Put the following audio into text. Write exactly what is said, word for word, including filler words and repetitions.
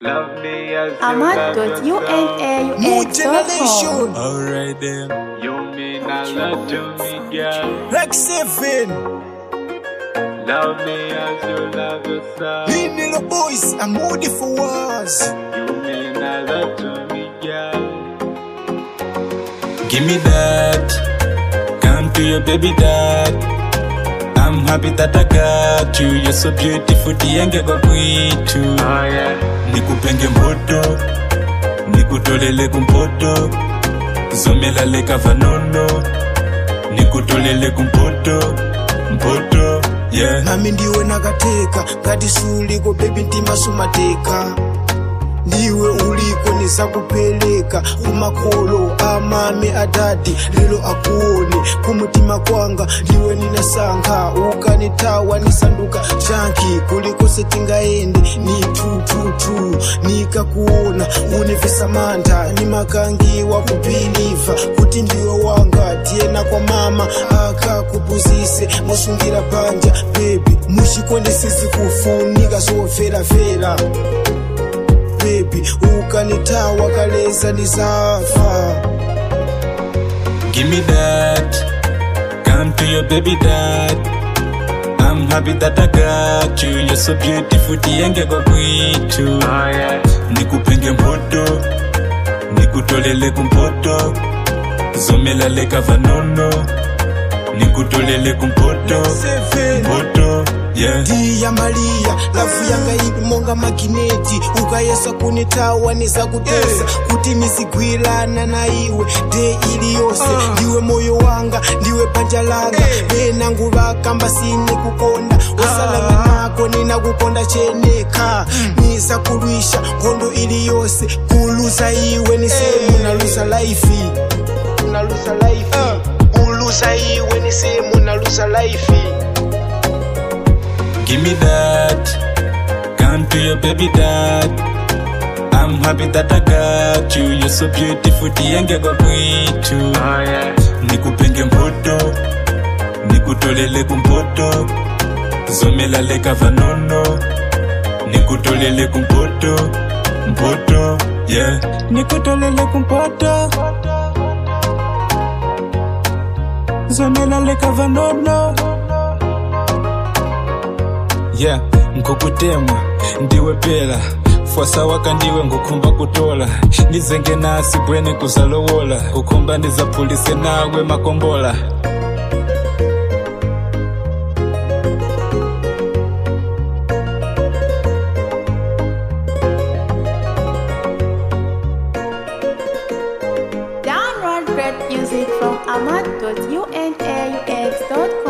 Love me as you Ahmad love dot U N A U yourself. X dot com. Alright then. You mean a lot to me, girl. Rex seven. Love me as you love yourself. Lean little boys, I'm moody for wars. You mean a lot to me, girl. Give me that. Come to your baby dad. I'm happy that I got you. You're so beautiful, tienge kwa kwitu. Oh yeah. Nikupenge mboto, nikutolele kumpoto, zomela leka vanono, nikutolele kumpoto, mpoto, yeah. Nami ndiwe nakateka, ngati suliko baby ntima sumateka. Ndiwe uliko nisakupeleka kumakolo amami adadi lelo akuone kumutima kwanga ndiwe ninasankha ukanitawa nisanduka chanki kuliko setingaende ni tu tu tu nikakuona univesa mantha nimakangiwa kupiliva kuti ndiwe wanga tiena kwa mama akakupuzise musungira panja baby mushikonde sisi kufunika zofera vera baby ukanitawa kaleza nisafa. Give me that. Come to your baby dad. I'm happy that I got you. You're so beautiful, tienge kwa kwitu. Oh yeah. Nikupenge mboto, nikutolele kumpoto, zomela leka vanono, nikutolele kumpoto, mpoto, yeah. Dia Maria, lafu yanga ibi monga magineti. Ukayesa kunitawa nisa kutesa yeah. Kuti misigwilana na iwe de ili yose uh. Ndiwe moyo wanga, ndiwe panjalanga hey. Bena nguvaka mbasine kukonda Usalanga uh. Nako nina kukonda cheneka mm. Nisa kuruisha kondo ili yose Kulusa iwe nise hey. Unalusa laifi Unalusa laifi uh. Ulusa iwe nise unalusa laifi. Give me that. Come to your baby dad. I'm happy that I got you. You're so beautiful, tienge kwa kwitu. Oh yeah. Nikupenge mboto, nikutolele kumpoto, zomela leka vanono, nikutolele kumpoto, mpoto, yeah. Nikutolele kumpoto, zomela leka vanono. Yeah, nkukutemwa, ndiwe pela Fwasa waka ndiwe ngukumba kutola Nizenge nasi bwene kuzalowola Ukumba niza polisi nawe makombola. Download great music from Ahmad dot U N A U X dot com.